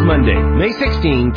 Monday, May 16,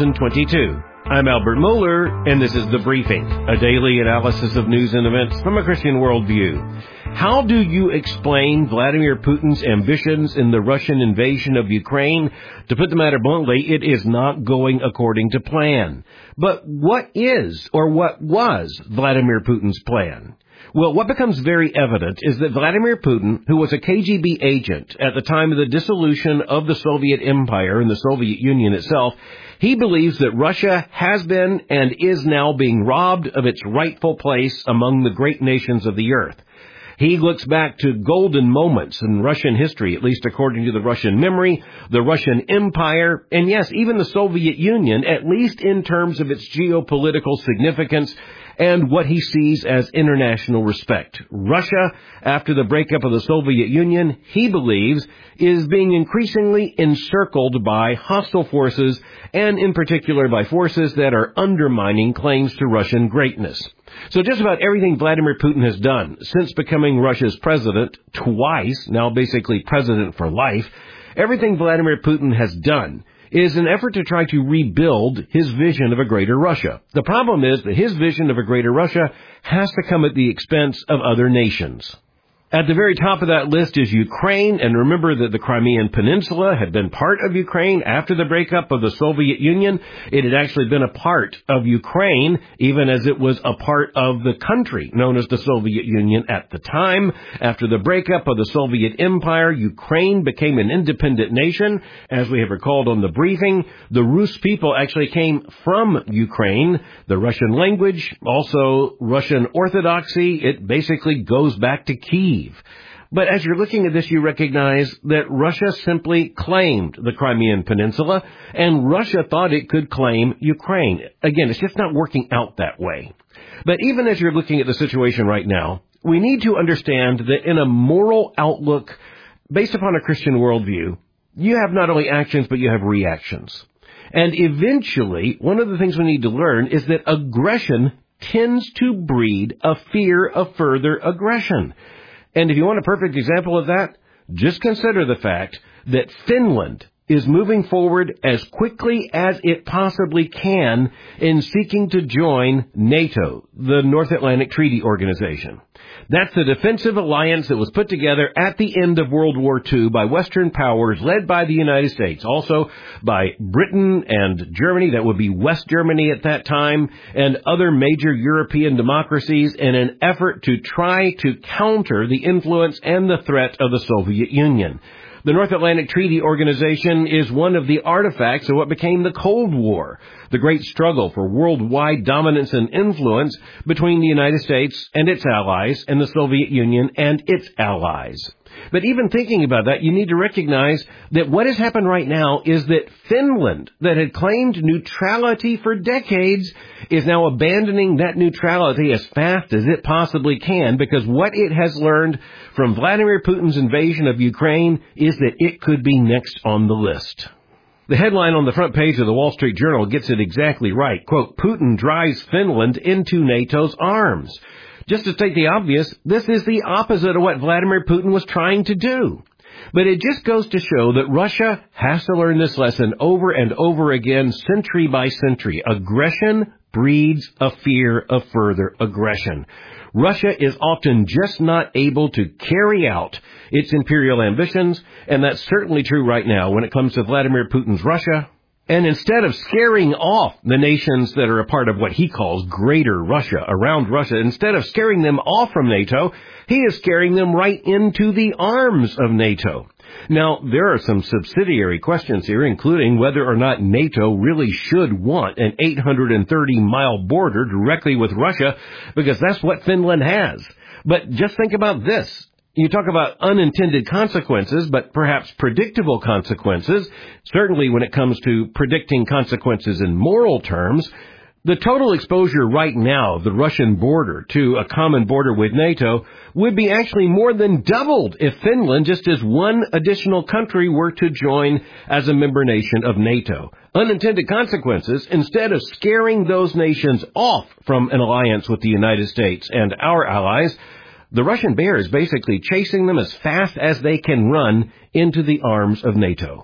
2022. I'm Albert Mohler, and this is The Briefing, a daily analysis of news and events from a Christian worldview. How do you explain Vladimir Putin's ambitions in the Russian invasion of Ukraine? To put the matter bluntly, it is not going according to plan. But what is, or what was, Vladimir Putin's plan? Well, what becomes very evident is that Vladimir Putin, who was a KGB agent at the time of the dissolution of the Soviet Empire and the Soviet Union itself, he believes that Russia has been and is now being robbed of its rightful place among the great nations of the earth. He looks back to golden moments in Russian history, at least according to the Russian memory, the Russian Empire, and yes, even the Soviet Union, at least in terms of its geopolitical significance and what he sees as international respect. Russia, after the breakup of the Soviet Union, he believes, is being increasingly encircled by hostile forces, and in particular by forces that are undermining claims to Russian greatness. So just about everything Vladimir Putin has done since becoming Russia's president twice, now basically president for life, everything Vladimir Putin has done is an effort to try to rebuild his vision of a greater Russia. The problem is that his vision of a greater Russia has to come at the expense of other nations. At the very top of that list is Ukraine, and remember that the Crimean Peninsula had been part of Ukraine after the breakup of the Soviet Union. It had actually been a part of Ukraine, even as it was a part of the country known as the Soviet Union at the time. After the breakup of the Soviet Empire, Ukraine became an independent nation. As we have recalled on the briefing, the Rus people actually came from Ukraine. The Russian language, also Russian Orthodoxy, it basically goes back to Kyiv. But as you're looking at this, you recognize that Russia simply claimed the Crimean Peninsula, and Russia thought it could claim Ukraine. Again, it's just not working out that way. But even as you're looking at the situation right now, we need to understand that in a moral outlook based upon a Christian worldview, you have not only actions, but you have reactions. And eventually, one of the things we need to learn is that aggression tends to breed a fear of further aggression. And if you want a perfect example of that, just consider the fact that Finland is moving forward as quickly as it possibly can in seeking to join NATO, the North Atlantic Treaty Organization. That's the defensive alliance that was put together at the end of World War II by Western powers led by the United States, also by Britain and Germany, that would be West Germany at that time, and other major European democracies in an effort to try to counter the influence and the threat of the Soviet Union. The North Atlantic Treaty Organization is one of the artifacts of what became the Cold War, the great struggle for worldwide dominance and influence between the United States and its allies and the Soviet Union and its allies. But even thinking about that, you need to recognize that what has happened right now is that Finland, that had claimed neutrality for decades, is now abandoning that neutrality as fast as it possibly can, because what it has learned from Vladimir Putin's invasion of Ukraine is that it could be next on the list. The headline on the front page of the Wall Street Journal gets it exactly right. Quote, Putin drives Finland into NATO's arms. Just to state the obvious, this is the opposite of what Vladimir Putin was trying to do. But it just goes to show that Russia has to learn this lesson over and over again, century by century. Aggression breeds a fear of further aggression. Russia is often just not able to carry out its imperial ambitions, and that's certainly true right now when it comes to Vladimir Putin's Russia. And instead of scaring off the nations that are a part of what he calls greater Russia, around Russia, instead of scaring them off from NATO, he is scaring them right into the arms of NATO. Now, there are some subsidiary questions here, including whether or not NATO really should want an 830-mile border directly with Russia, because that's what Finland has. But just think about this. You talk about unintended consequences, but perhaps predictable consequences. Certainly when it comes to predicting consequences in moral terms, the total exposure right now of the Russian border to a common border with NATO would be actually more than doubled if Finland, just as one additional country, were to join as a member nation of NATO. Unintended consequences, instead of scaring those nations off from an alliance with the United States and our allies, the Russian bear is basically chasing them as fast as they can run into the arms of NATO.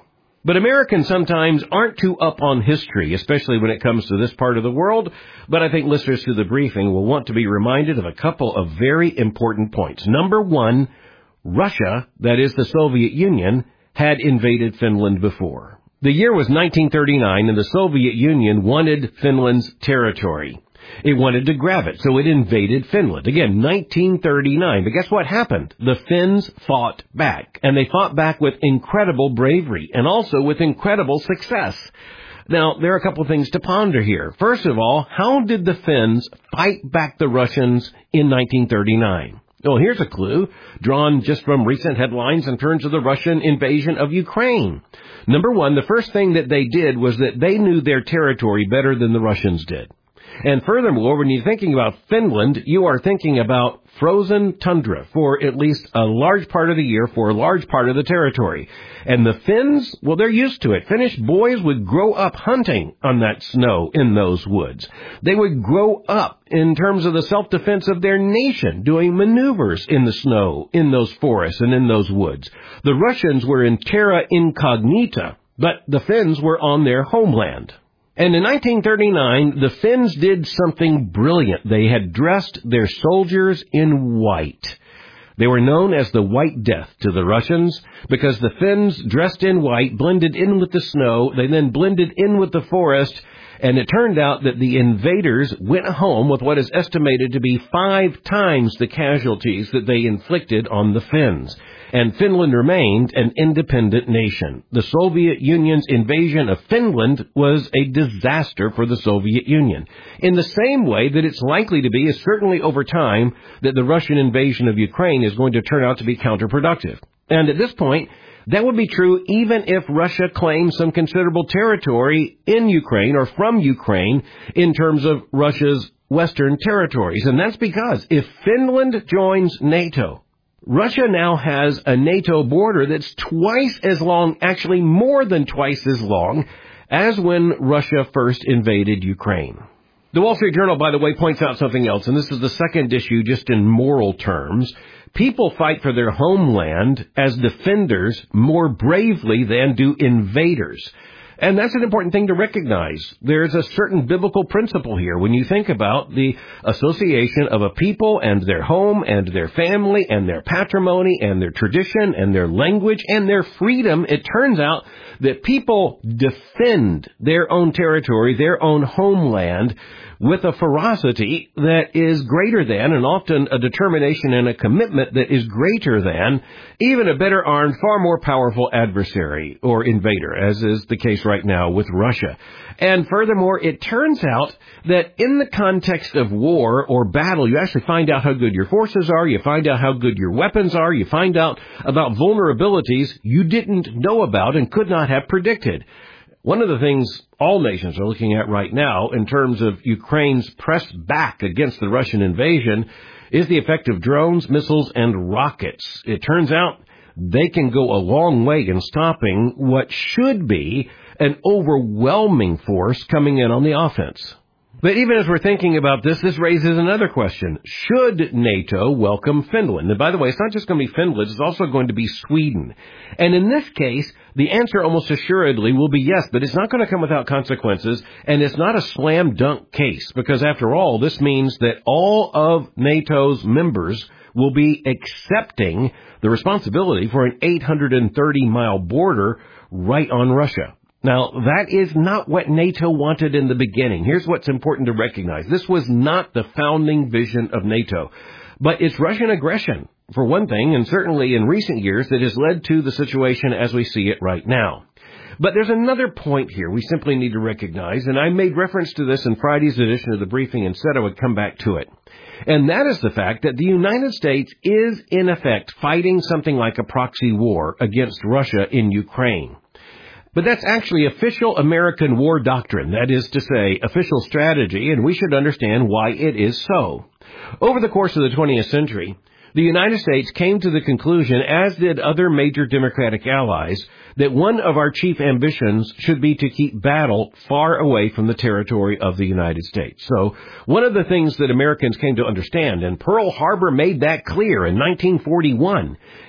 But Americans sometimes aren't too up on history, especially when it comes to this part of the world. But I think listeners to the briefing will want to be reminded of a couple of very important points. Number one, Russia, that is the Soviet Union, had invaded Finland before. The year was 1939, and the Soviet Union wanted Finland's territory. It wanted to grab it, so it invaded Finland. Again, 1939. But guess what happened? The Finns fought back, and they fought back with incredible bravery and also with incredible success. Now, there are a couple of things to ponder here. First of all, how did the Finns fight back the Russians in 1939? Well, here's a clue, drawn just from recent headlines in terms of the Russian invasion of Ukraine. Number one, the first thing that they did was that they knew their territory better than the Russians did. And furthermore, when you're thinking about Finland, you are thinking about frozen tundra for at least a large part of the year, for a large part of the territory. And the Finns, well, they're used to it. Finnish boys would grow up hunting on that snow in those woods. They would grow up in terms of the self-defense of their nation, doing maneuvers in the snow, in those forests and in those woods. The Russians were in terra incognita, but the Finns were on their homeland. And in 1939, the Finns did something brilliant. They had dressed their soldiers in white. They were known as the White Death to the Russians because the Finns dressed in white, blended in with the snow. They then blended in with the forest. And it turned out that the invaders went home with what is estimated to be 5 times the casualties that they inflicted on the Finns. And Finland remained an independent nation. The Soviet Union's invasion of Finland was a disaster for the Soviet Union. In the same way that it's likely to be, is certainly over time, that the Russian invasion of Ukraine is going to turn out to be counterproductive. And at this point, that would be true even if Russia claims some considerable territory in Ukraine or from Ukraine in terms of Russia's western territories. And that's because if Finland joins NATO, Russia now has a NATO border that's twice as long, actually more than twice as long, as when Russia first invaded Ukraine. The Wall Street Journal, by the way, points out something else, and this is the second issue just in moral terms. People fight for their homeland as defenders more bravely than do invaders. And that's an important thing to recognize. There's a certain biblical principle here when you think about the association of a people and their home and their family and their patrimony and their tradition and their language and their freedom. It turns out that people defend their own territory, their own homeland, with a ferocity that is greater than, and often a determination and a commitment that is greater than, even a better armed, far more powerful adversary or invader, as is the case right now with Russia. And furthermore, it turns out that in the context of war or battle, you actually find out how good your forces are, you find out how good your weapons are, you find out about vulnerabilities you didn't know about and could not have predicted. One of the things all nations are looking at right now in terms of Ukraine's press back against the Russian invasion is the effect of drones, missiles, and rockets. It turns out they can go a long way in stopping what should be an overwhelming force coming in on the offense. But even as we're thinking about this, this raises another question. Should NATO welcome Finland? And by the way, it's not just going to be Finland, it's also going to be Sweden. And in this case, the answer almost assuredly will be yes, but it's not going to come without consequences, and it's not a slam dunk case, because after all, this means that all of NATO's members will be accepting the responsibility for an 830-mile border right on Russia. Now, that is not what NATO wanted in the beginning. Here's what's important to recognize. This was not the founding vision of NATO. But it's Russian aggression, for one thing, and certainly in recent years, that has led to the situation as we see it right now. But there's another point here we simply need to recognize, and I made reference to this in Friday's edition of the briefing and said I would come back to it. And that is the fact that the United States is, in effect, fighting something like a proxy war against Russia in Ukraine. But that's actually official American war doctrine, that is to say, official strategy, and we should understand why it is so. Over the course of the 20th century, the United States came to the conclusion, as did other major Democratic allies, that one of our chief ambitions should be to keep battle far away from the territory of the United States. So one of the things that Americans came to understand, and Pearl Harbor made that clear in 1941,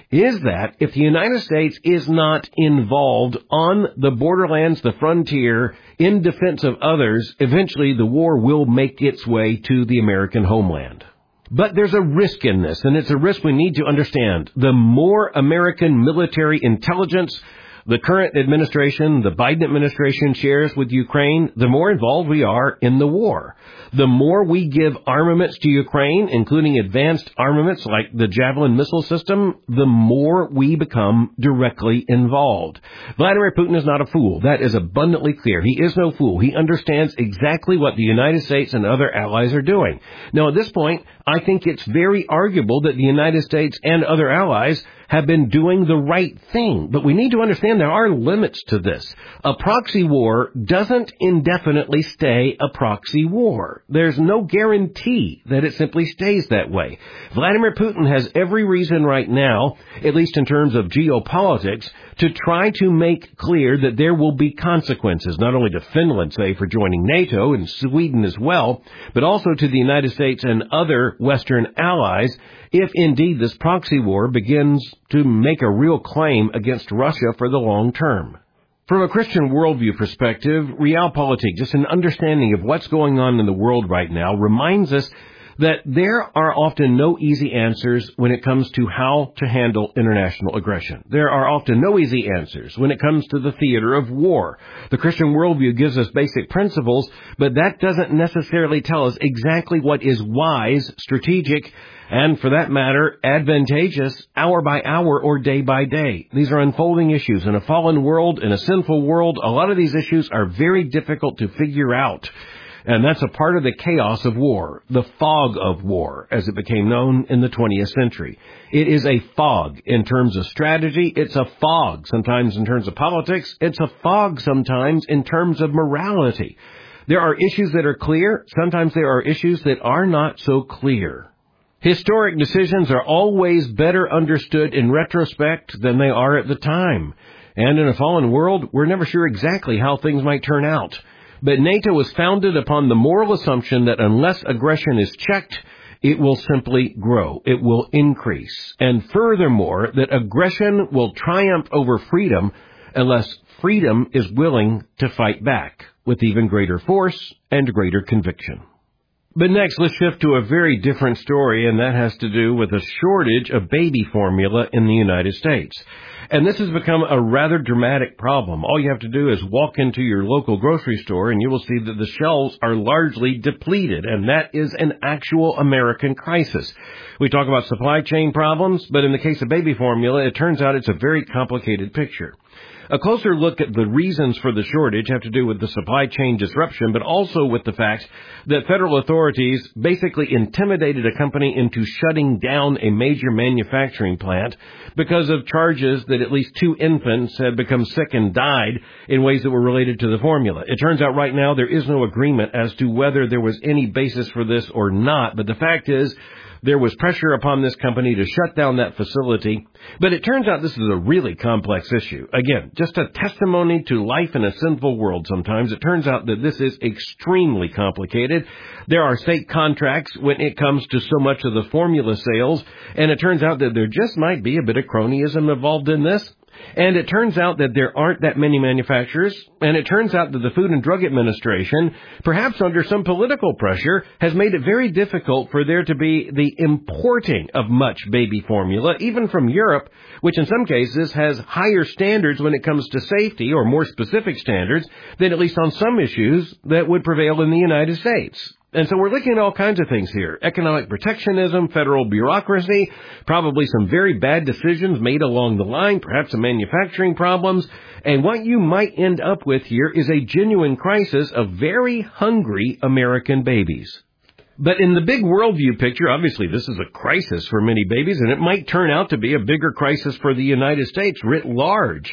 is that if the United States is not involved on the borderlands, the frontier, in defense of others, eventually the war will make its way to the American homeland. But there's a risk in this, and it's a risk we need to understand. The more American military intelligence the current administration, the Biden administration, shares with Ukraine, the more involved we are in the war. The more we give armaments to Ukraine, including advanced armaments like the Javelin missile system, the more we become directly involved. Vladimir Putin is not a fool. That is abundantly clear. He is no fool. He understands exactly what the United States and other allies are doing. Now, at this point, I think it's very arguable that the United States and other allies have been doing the right thing. But we need to understand there are limits to this. A proxy war doesn't indefinitely stay a proxy war. There's no guarantee that it simply stays that way. Vladimir Putin has every reason right now, at least in terms of geopolitics, to try to make clear that there will be consequences, not only to Finland, say, for joining NATO, and Sweden as well, but also to the United States and other Western allies, if indeed this proxy war begins to make a real claim against Russia for the long term. From a Christian worldview perspective, realpolitik, just an understanding of what's going on in the world right now, reminds us that there are often no easy answers when it comes to how to handle international aggression. There are often no easy answers when it comes to the theater of war. The Christian worldview gives us basic principles, but that doesn't necessarily tell us exactly what is wise, strategic, and for that matter, advantageous hour by hour or day by day. These are unfolding issues. In a fallen world, in a sinful world, a lot of these issues are very difficult to figure out. And that's a part of the chaos of war, the fog of war, as it became known in the 20th century. It is a fog in terms of strategy. It's a fog sometimes in terms of politics. It's a fog sometimes in terms of morality. There are issues that are clear. Sometimes there are issues that are not so clear. Historic decisions are always better understood in retrospect than they are at the time. And in a fallen world, we're never sure exactly how things might turn out. But NATO was founded upon the moral assumption that unless aggression is checked, it will simply grow. It will increase. And furthermore, that aggression will triumph over freedom unless freedom is willing to fight back with even greater force and greater conviction. But next, let's shift to a very different story, and that has to do with a shortage of baby formula in the United States. And this has become a rather dramatic problem. All you have to do is walk into your local grocery store, and you will see that the shelves are largely depleted, and that is an actual American crisis. We talk about supply chain problems, but in the case of baby formula, it turns out it's a very complicated picture. A closer look at the reasons for the shortage have to do with the supply chain disruption, but also with the fact that federal authorities basically intimidated a company into shutting down a major manufacturing plant because of charges that at least 2 infants had become sick and died in ways that were related to the formula. It turns out right now there is no agreement as to whether there was any basis for this or not, but the fact is there was pressure upon this company to shut down that facility. But it turns out this is a really complex issue. Again, just a testimony to life in a sinful world sometimes. It turns out that this is extremely complicated. There are state contracts when it comes to so much of the formula sales, and it turns out that there just might be a bit of cronyism involved in this. And it turns out that there aren't that many manufacturers, and it turns out that the Food and Drug Administration, perhaps under some political pressure, has made it very difficult for there to be the importing of much baby formula, even from Europe, which in some cases has higher standards when it comes to safety, or more specific standards, than at least on some issues that would prevail in the United States. And so we're looking at all kinds of things here. Economic protectionism, federal bureaucracy, probably some very bad decisions made along the line, perhaps some manufacturing problems. And what you might end up with here is a genuine crisis of very hungry American babies. But in the big worldview picture, obviously this is a crisis for many babies, and it might turn out to be a bigger crisis for the United States writ large.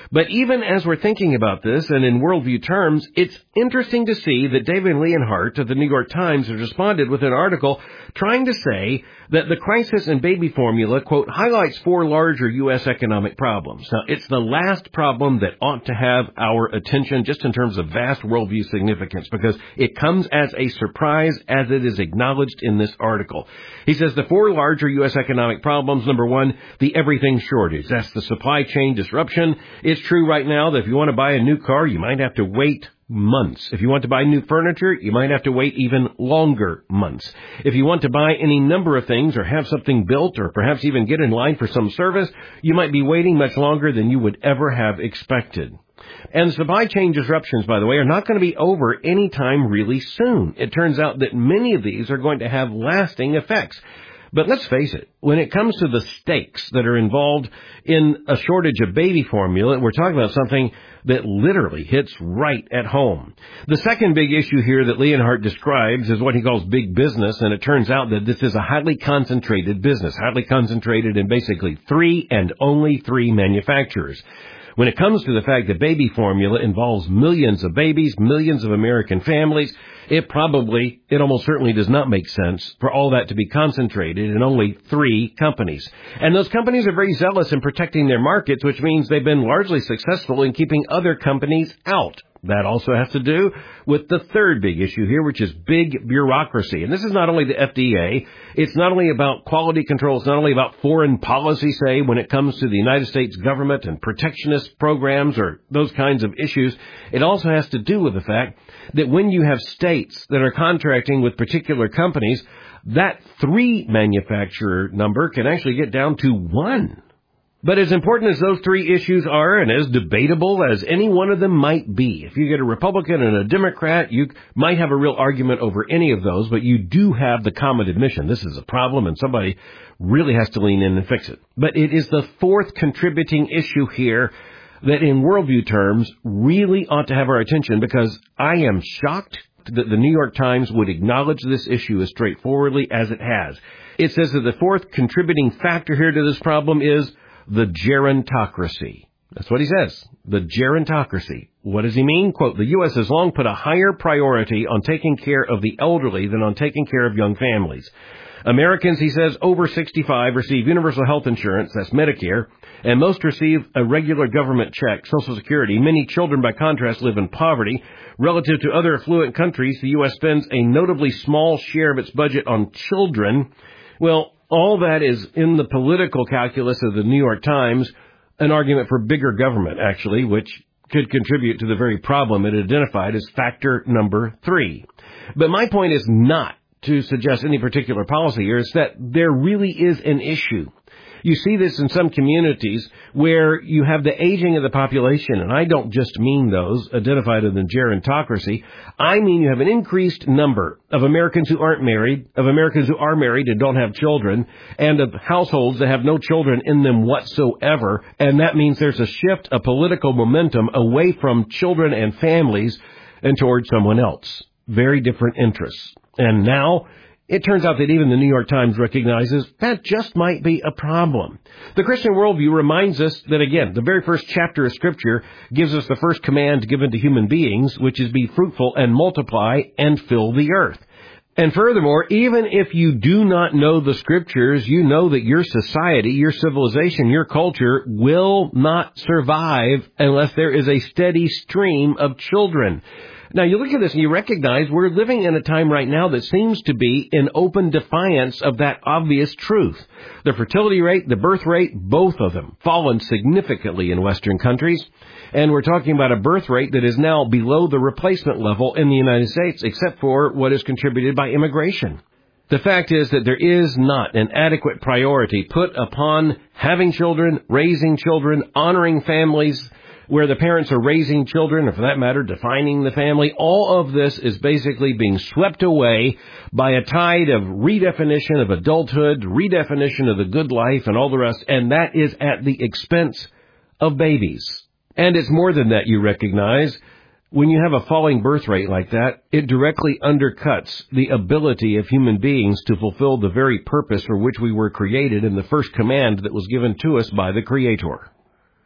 But even as we're thinking about this, and in worldview terms, it's interesting to see that David Leonhardt of the New York Times has responded with an article trying to say that the crisis in baby formula, quote, highlights 4 larger U.S. economic problems. Now, it's the last problem that ought to have our attention just in terms of vast worldview significance, because it comes as a surprise as it is acknowledged in this article. He says the 4 larger U.S. economic problems, number 1, the everything shortage. That's the supply chain disruption. It's true right now that if you want to buy a new car, you might have to wait months. If you want to buy new furniture, you might have to wait even longer months. If you want to buy any number of things or have something built or perhaps even get in line for some service, you might be waiting much longer than you would ever have expected. And supply chain disruptions, by the way, are not going to be over anytime really soon. It turns out that many of these are going to have lasting effects. But let's face it, when it comes to the stakes that are involved in a shortage of baby formula, we're talking about something that literally hits right at home. The second big issue here that Leonhardt describes is what he calls big business, and it turns out that this is a highly concentrated business, highly concentrated in basically 3 and only 3 manufacturers. When it comes to the fact that baby formula involves millions of babies, millions of American families, it almost certainly does not make sense for all that to be concentrated in only 3 companies. And those companies are very zealous in protecting their markets, which means they've been largely successful in keeping other companies out. That also has to do with the third big issue here, which is big bureaucracy. And this is not only the FDA, it's not only about quality control, it's not only about foreign policy, say, when it comes to the United States government and protectionist programs or those kinds of issues. It also has to do with the fact that when you have states that are contracting with particular companies, that 3 manufacturer number can actually get down to 1. But as important as those 3 issues are, and as debatable as any one of them might be, if you get a Republican and a Democrat, you might have a real argument over any of those, but you do have the common admission this is a problem and somebody really has to lean in and fix it. But it is the 4th contributing issue here that in worldview terms really ought to have our attention, because I am shocked that the New York Times would acknowledge this issue as straightforwardly as it has. It says that the 4th contributing factor here to this problem is the gerontocracy. That's what he says, the gerontocracy. What does he mean? Quote, the U.S. has long put a higher priority on taking care of the elderly than on taking care of young families. Americans, he says, over 65 receive universal health insurance, that's Medicare, and most receive a regular government check, Social Security. Many children, by contrast, live in poverty. Relative to other affluent countries, the U.S. spends a notably small share of its budget on children. Well, all that is in the political calculus of the New York Times, an argument for bigger government, actually, which could contribute to the very problem it identified as factor number 3. But my point is not to suggest any particular policy here. It's that there really is an issue. You see this in some communities where you have the aging of the population, and I don't just mean those identified in the gerontocracy. I mean you have an increased number of Americans who aren't married, of Americans who are married and don't have children, and of households that have no children in them whatsoever, and that means there's a shift, a political momentum away from children and families and towards someone else. Very different interests. And now it turns out that even the New York Times recognizes that just might be a problem. The Christian worldview reminds us that, again, the very first chapter of Scripture gives us the first command given to human beings, which is be fruitful and multiply and fill the earth. And furthermore, even if you do not know the Scriptures, you know that your society, your civilization, your culture will not survive unless there is a steady stream of children. Now, you look at this and you recognize we're living in a time right now that seems to be in open defiance of that obvious truth. The fertility rate, the birth rate, both of them fallen significantly in Western countries. And we're talking about a birth rate that is now below the replacement level in the United States, except for what is contributed by immigration. The fact is that there is not an adequate priority put upon having children, raising children, honoring families, where the parents are raising children, or for that matter, defining the family. All of this is basically being swept away by a tide of redefinition of adulthood, redefinition of the good life, and all the rest, and that is at the expense of babies. And it's more than that, you recognize. When you have a falling birth rate like that, it directly undercuts the ability of human beings to fulfill the very purpose for which we were created in the first command that was given to us by the Creator.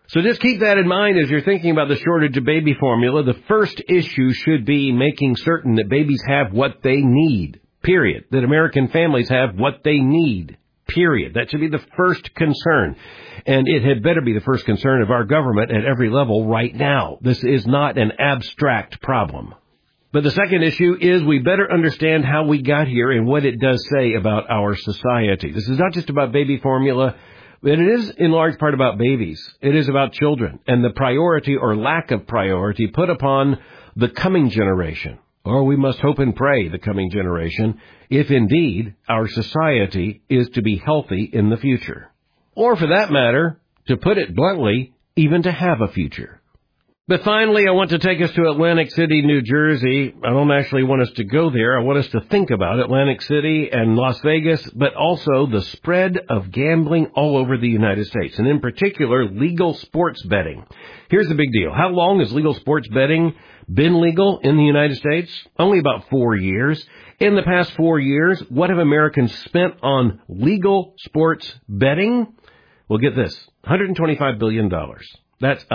So just keep that in mind as you're thinking about the shortage of baby formula. The first issue should be making certain that babies have what they need, period. That American families have what they need, period. That should be the first concern. And it had better be the first concern of our government at every level right now. This is not an abstract problem. But the second issue is we better understand how we got here and what it does say about our society. This is not just about baby formula, but it is in large part about babies. It is about children and the priority or lack of priority put upon the coming generation. Or we must hope and pray the coming generation, if indeed our society is to be healthy in the future. Or for that matter, to put it bluntly, even to have a future. But finally, I want to take us to Atlantic City, New Jersey. I don't actually want us to go there. I want us to think about Atlantic City and Las Vegas, but also the spread of gambling all over the United States, and in particular, legal sports betting. Here's the big deal. How long has legal sports betting been legal in the United States? Only about 4 years. In the past 4 years, what have Americans spent on legal sports betting? Well, get this, $125 billion. That's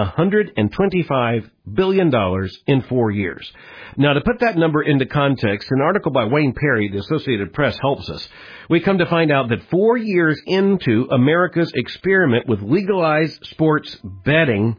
$125 billion in 4 years. Now, to put that number into context, an article by Wayne Perry, the Associated Press, helps us. We come to find out that 4 years into America's experiment with legalized sports betting,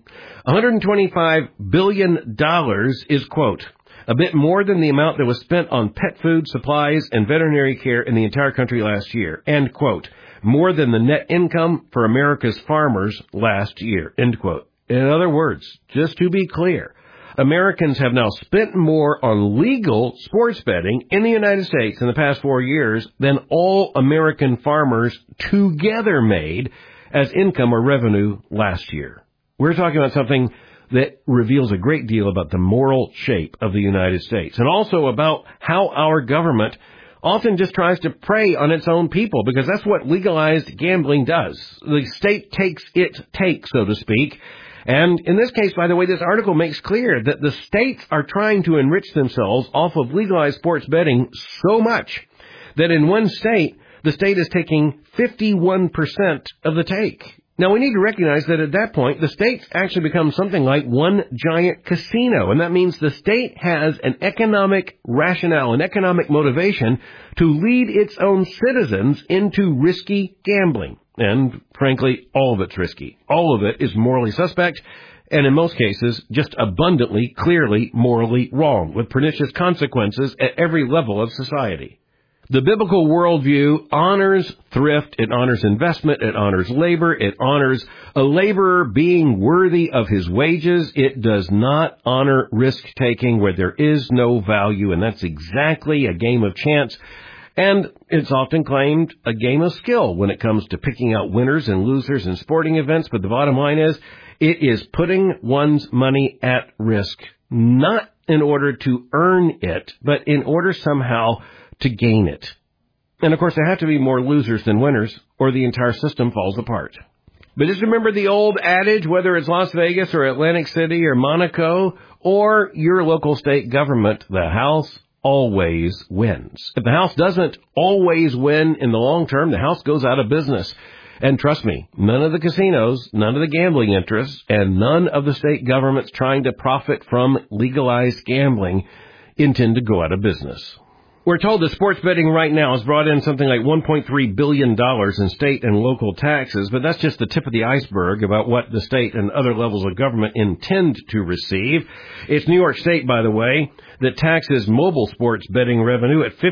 $125 billion is, quote, a bit more than the amount that was spent on pet food, supplies, and veterinary care in the entire country last year, end quote. More than the net income for America's farmers last year, end quote. In other words, just to be clear, Americans have now spent more on legal sports betting in the United States in the past 4 years than all American farmers together made as income or revenue last year. We're talking about something that reveals a great deal about the moral shape of the United States and also about how our government often just tries to prey on its own people, because that's what legalized gambling does. The state takes its take, so to speak. And in this case, by the way, this article makes clear that the states are trying to enrich themselves off of legalized sports betting so much that in one state, the state is taking 51% of the take. Now, we need to recognize that at that point, the states actually become something like one giant casino. And that means the state has an economic rationale, an economic motivation to lead its own citizens into risky gambling. And frankly, all of it's risky. All of it is morally suspect, and in most cases, just abundantly, clearly, morally wrong, with pernicious consequences at every level of society. The biblical worldview honors thrift, it honors investment, it honors labor, it honors a laborer being worthy of his wages. It does not honor risk-taking where there is no value, and that's exactly a game of chance. And it's often claimed a game of skill when it comes to picking out winners and losers in sporting events, but the bottom line is, it is putting one's money at risk, not in order to earn it, but in order somehow to gain it. And of course, there have to be more losers than winners, or the entire system falls apart. But just remember the old adage, whether it's Las Vegas or Atlantic City or Monaco or your local state government, the house always wins. If the house doesn't always win in the long term, the house goes out of business. And trust me, none of the casinos, none of the gambling interests, and none of the state governments trying to profit from legalized gambling intend to go out of business. We're told that sports betting right now has brought in something like $1.3 billion in state and local taxes, but that's just the tip of the iceberg about what the state and other levels of government intend to receive. It's New York State, by the way, that taxes mobile sports betting revenue at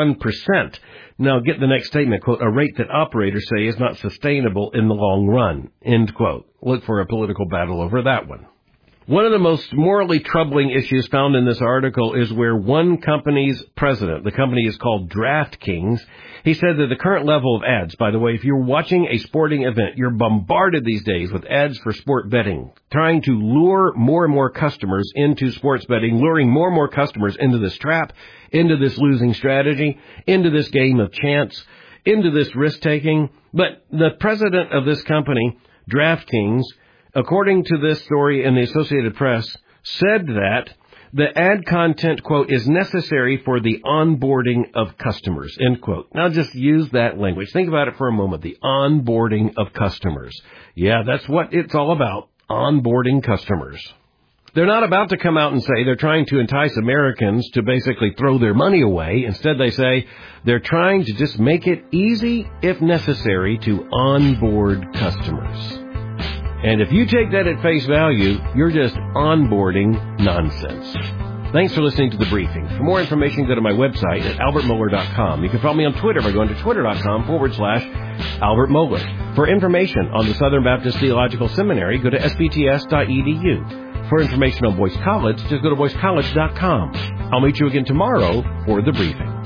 51%. Now, get the next statement, quote, a rate that operators say is not sustainable in the long run, end quote. Look for a political battle over that one. One of the most morally troubling issues found in this article is where one company's president, the company is called DraftKings, he said that the current level of ads, by the way, if you're watching a sporting event, you're bombarded these days with ads for sport betting, trying to lure more and more customers into sports betting, luring more and more customers into this trap, into this losing strategy, into this game of chance, into this risk-taking. But the president of this company, DraftKings, according to this story in the Associated Press, said that the ad content, quote, is necessary for the onboarding of customers, end quote. Now just use that language. Think about it for a moment, the onboarding of customers. Yeah, that's what it's all about, onboarding customers. They're not about to come out and say they're trying to entice Americans to basically throw their money away. Instead, they say they're trying to just make it easy, if necessary, to onboard customers. And if you take that at face value, you're just onboarding nonsense. Thanks for listening to The Briefing. For more information, go to my website at albertmohler.com. You can follow me on Twitter by going to twitter.com/Albert Mohler. For information on the Southern Baptist Theological Seminary, go to sbts.edu. For information on Boyce College, just go to boycecollege.com. I'll meet you again tomorrow for The Briefing.